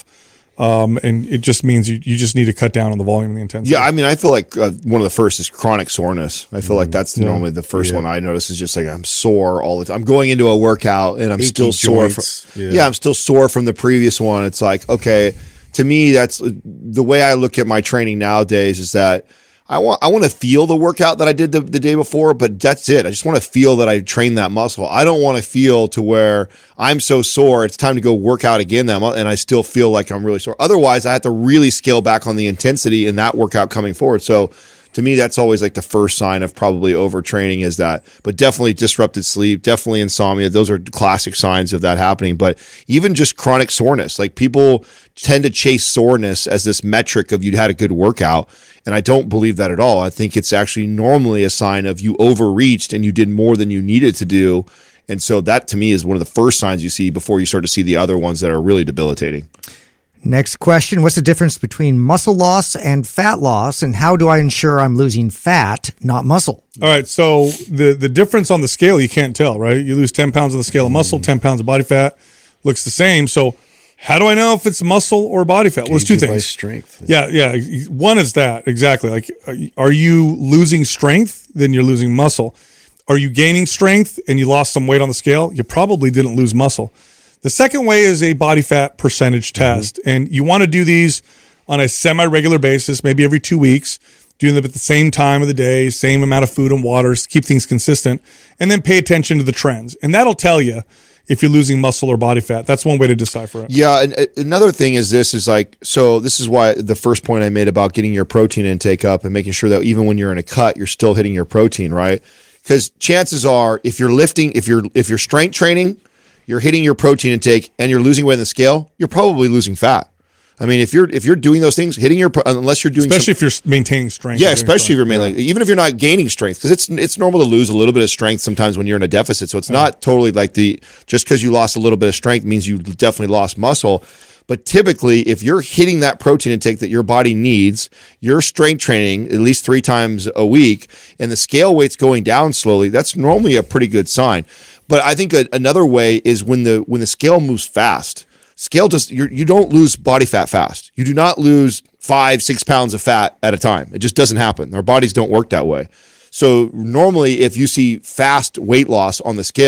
And it just means you just need to cut down on the volume and the intensity. Yeah, I mean, I feel like one of the first is chronic soreness. I feel like that's normally the first one I notice is just like I'm sore all the time. I'm going into a workout and I'm still sore. I'm still sore from the previous one. It's like, okay, to me, that's the way I look at my training nowadays is that I want to feel the workout that I did the day before, but that's it. I just want to feel that I trained that muscle. I don't want to feel to where I'm so sore, it's time to go work out again, and I still feel like I'm really sore. Otherwise, I have to really scale back on the intensity in that workout coming forward. So to me, that's always like the first sign of probably overtraining is that, but definitely disrupted sleep, definitely insomnia. Those are classic signs of that happening. But even just chronic soreness, like people tend to chase soreness as this metric of you had a good workout. And I don't believe that at all. I think it's actually normally a sign of you overreached and you did more than you needed to do. And so that to me is one of the first signs you see before you start to see the other ones that are really debilitating. Next question. What's the difference between muscle loss and fat loss, and how do I ensure I'm losing fat, not muscle? All right. So the difference on the scale, you can't tell, right? You lose 10 pounds on the scale of muscle, 10 pounds of body fat, looks the same. So how do I know if it's muscle or body fat? Well, it's two things. Strength. Yeah. One is that, exactly. Like, are you losing strength? Then you're losing muscle. Are you gaining strength and you lost some weight on the scale? You probably didn't lose muscle. The second way is a body fat percentage test. And you want to do these on a semi-regular basis, maybe every 2 weeks, doing them at the same time of the day, same amount of food and water, keep things consistent, and then pay attention to the trends. And that'll tell you if you're losing muscle or body fat. That's one way to decipher it. Yeah. And another thing is this is like, so this is why the first point I made about getting your protein intake up and making sure that even when you're in a cut, you're still hitting your protein, right? Because chances are if you're lifting, if you're strength training, you're hitting your protein intake and you're losing weight on the scale, you're probably losing fat. I mean, if you're doing those things, hitting your, unless you're doing, especially if you're maintaining strength. Yeah, especially if you're maintaining, even if you're not gaining strength, because it's normal to lose a little bit of strength sometimes when you're in a deficit. So it's not totally like just because you lost a little bit of strength means you definitely lost muscle. But typically, if you're hitting that protein intake that your body needs, you're strength training at least 3 times a week, and the scale weight's going down slowly, that's normally a pretty good sign. But I think another way is when the scale moves fast. Scale just you don't lose body fat fast. You do not lose 5-6 pounds of fat at a time. It just doesn't happen. Our bodies don't work that way. So normally, if you see fast weight loss on the scale,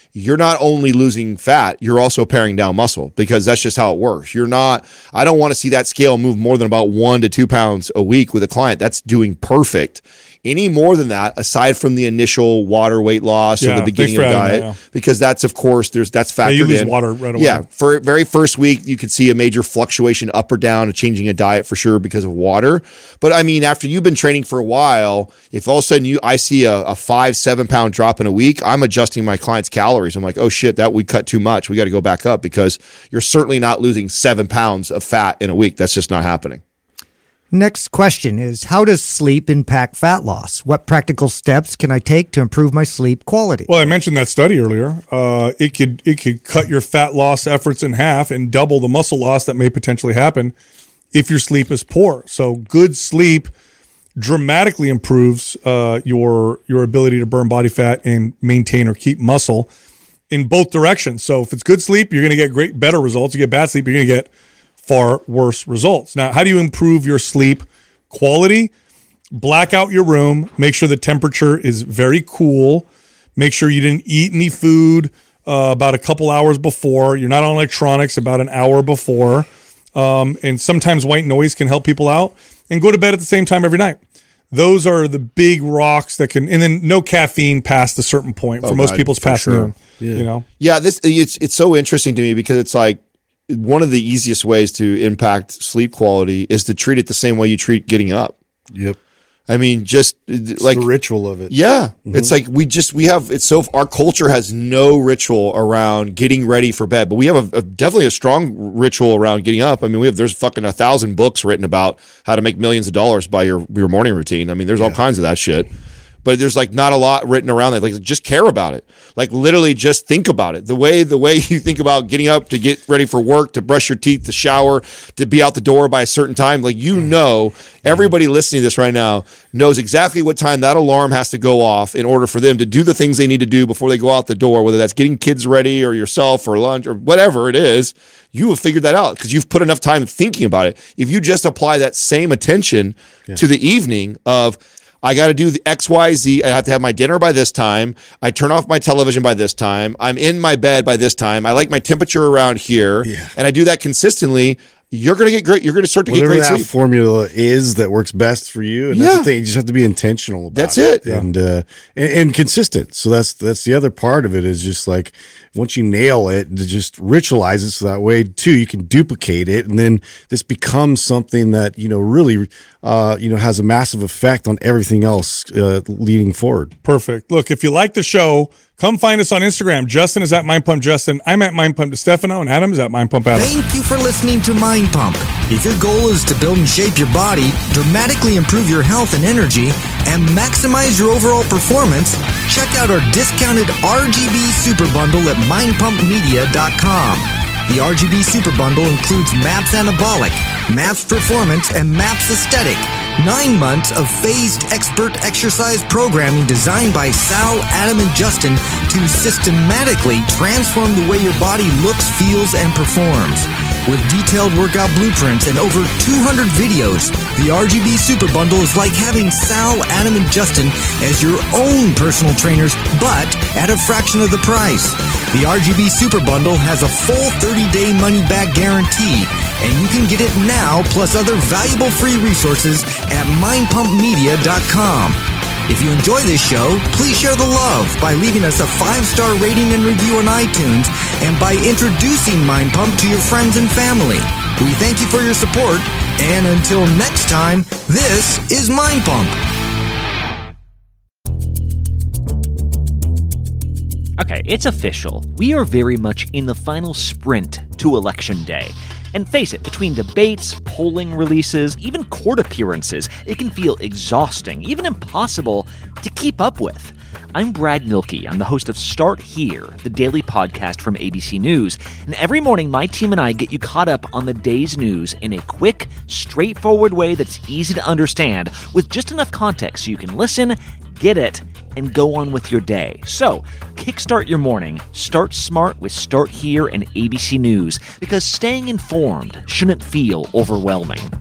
you're not only losing fat, you're also paring down muscle, because that's just how it works. I don't want to see that scale move more than about 1 to 2 pounds a week with a client. That's doing perfect. Any more than that, aside from the initial water weight loss or the beginning of the diet, because that's, of course, that's factored you lose in. Water right away. Yeah, for very first week, you could see a major fluctuation up or down, a changing a diet for sure because of water. But I mean, after you've been training for a while, if all of a sudden I see a 5-7 pound drop in a week, I'm adjusting my clients' calories. I'm like, oh shit, that we cut too much. We got to go back up, because you're certainly not losing 7 pounds of fat in a week. That's just not happening. Next question is, how does sleep impact fat loss? What practical steps can I take to improve my sleep quality? Well, I mentioned that study earlier. It could cut your fat loss efforts in half and double the muscle loss that may potentially happen if your sleep is poor. So good sleep dramatically improves your ability to burn body fat and maintain or keep muscle in both directions. So if it's good sleep, you're going to get better results. You get bad sleep, you're going to get far worse results. Now, how do you improve your sleep quality? Black out your room. Make sure the temperature is very cool. Make sure you didn't eat any food about a couple hours before. You're not on electronics about an hour before. And sometimes white noise can help people out. And go to bed at the same time every night. Those are the big rocks that can, and then no caffeine past a certain point. For most people, it's past noon. Yeah. Yeah, it's so interesting to me, because it's like, one of the easiest ways to impact sleep quality is to treat it the same way you treat getting up. Yep. I mean, just like the ritual of it. Yeah. It's like our culture has no ritual around getting ready for bed, but we have definitely a strong ritual around getting up. I mean, there's fucking 1,000 books written about how to make millions of dollars by your morning routine. I mean, there's all kinds of that shit. But there's like not a lot written around that. Like, just care about it. Like, literally just think about it. The way you think about getting up to get ready for work, to brush your teeth, to shower, to be out the door by a certain time. Like, everybody listening to this right now knows exactly what time that alarm has to go off in order for them to do the things they need to do before they go out the door, whether that's getting kids ready or yourself or lunch or whatever it is. You have figured that out because you've put enough time thinking about it. If you just apply that same attention to the evening of, I got to do the X, Y, Z. I have to have my dinner by this time. I turn off my television by this time. I'm in my bed by this time. I like my temperature around here. Yeah. And I do that consistently. You're going to get great. You're going to start to get great sleep. Whatever that formula is that works best for you. And that's the thing. You just have to be intentional about that's it. And consistent. So that's the other part of it, is just like, once you nail it, to just ritualize it, so that way too you can duplicate it, and then this becomes something that really has a massive effect on everything else leading forward. Perfect. Look, if you like the show, come find us on Instagram. Justin is at Mind Pump Justin. I'm at Mind Pump DeStefano, and Adam is at Mind Pump Adam. Thank you for listening to Mind Pump. If your goal is to build and shape your body, dramatically improve your health and energy, and maximize your overall performance, check out our discounted RGB Super Bundle at mindpumpmedia.com. The RGB Super Bundle includes MAPS Anabolic, MAPS Performance, and MAPS Aesthetic. 9 months of phased expert exercise programming designed by Sal, Adam, and Justin to systematically transform the way your body looks, feels, and performs. With detailed workout blueprints and over 200 videos, the RGB Super Bundle is like having Sal, Adam, and Justin as your own personal trainers, but at a fraction of the price. The RGB Super Bundle has a full 30-day money-back guarantee, and you can get it now plus other valuable free resources at mindpumpmedia.com. If you enjoy this show, please share the love by leaving us a 5-star rating and review on iTunes, and by introducing Mind Pump to your friends and family. We thank you for your support, and until next time, this is Mind Pump. Okay, it's official. We are very much in the final sprint to Election Day. And face it, between debates, polling releases, even court appearances, it can feel exhausting, even impossible to keep up with. I'm Brad Milkey. I'm the host of Start Here, the daily podcast from ABC News. And every morning, my team and I get you caught up on the day's news in a quick, straightforward way that's easy to understand, with just enough context so you can listen, get it, and go on with your day. So, kickstart your morning. Start smart with Start Here and ABC News, because staying informed shouldn't feel overwhelming.